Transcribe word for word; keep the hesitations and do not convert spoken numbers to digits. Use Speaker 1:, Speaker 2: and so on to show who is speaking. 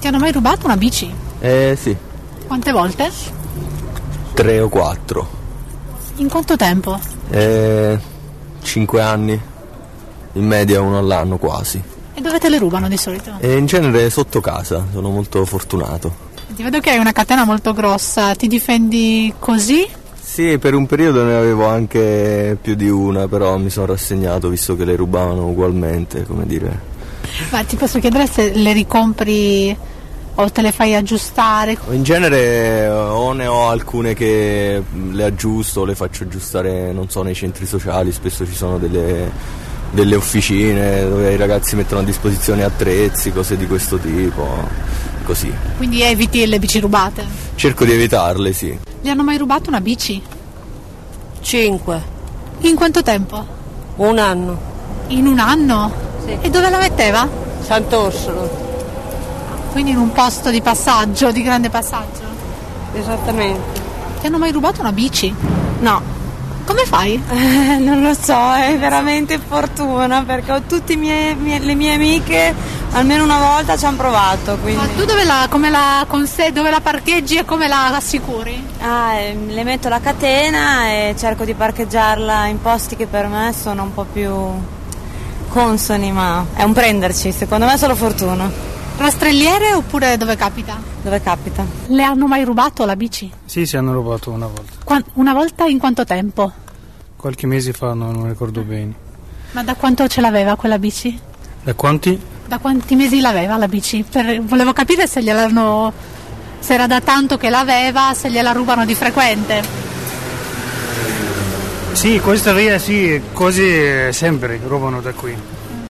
Speaker 1: Ti hanno mai rubato una bici?
Speaker 2: Eh sì.
Speaker 1: Quante volte?
Speaker 2: Tre o quattro.
Speaker 1: In quanto tempo?
Speaker 2: Eh, cinque anni. In media uno all'anno quasi.
Speaker 1: E dove te le rubano di solito?
Speaker 2: E in genere sotto casa, sono molto fortunato.
Speaker 1: Ti vedo che hai una catena molto grossa, ti difendi così?
Speaker 2: Sì, per un periodo ne avevo anche più di una, però mi sono rassegnato visto che le rubavano ugualmente, come dire.
Speaker 1: Ma ti posso chiedere se le ricompri o te le fai aggiustare?
Speaker 2: In genere o ne ho alcune che le aggiusto o le faccio aggiustare, non so, nei centri sociali, spesso ci sono delle, delle officine dove i ragazzi mettono a disposizione attrezzi, cose di questo tipo, così.
Speaker 1: Quindi eviti le bici rubate?
Speaker 2: Cerco di evitarle, sì.
Speaker 1: Gli hanno mai rubato una bici?
Speaker 3: Cinque.
Speaker 1: In quanto tempo?
Speaker 3: Un anno.
Speaker 1: In un anno?
Speaker 3: Sì.
Speaker 1: E dove la metteva?
Speaker 3: Sant'Orsola.
Speaker 1: Quindi in un posto di passaggio, di grande passaggio?
Speaker 3: Esattamente.
Speaker 1: Ti hanno mai rubato una bici?
Speaker 4: No.
Speaker 1: Come fai?
Speaker 4: Eh, non lo so, è veramente fortuna perché ho tutte mie, mie, le mie amiche almeno una volta ci hanno provato. Quindi...
Speaker 1: Ma tu dove la, come la, con sé, dove la parcheggi e come la assicuri?
Speaker 4: Ah, eh, le metto la catena e cerco di parcheggiarla in posti che per me sono un po' più consoni, ma è un prenderci, secondo me è solo fortuna.
Speaker 1: Rastrelliere oppure dove capita?
Speaker 4: Dove capita.
Speaker 1: Le hanno mai rubato la bici?
Speaker 5: Sì, si hanno rubato una volta.
Speaker 1: Qua, una volta in quanto tempo?
Speaker 5: Qualche mese fa, no, non ricordo bene.
Speaker 1: Ma da quanto ce l'aveva quella bici?
Speaker 5: Da quanti?
Speaker 1: Da quanti mesi l'aveva la bici? Per, volevo capire se gliel'hanno, se era da tanto che l'aveva, se gliela rubano di frequente.
Speaker 5: Sì, questa via sì, così sempre rubano da qui.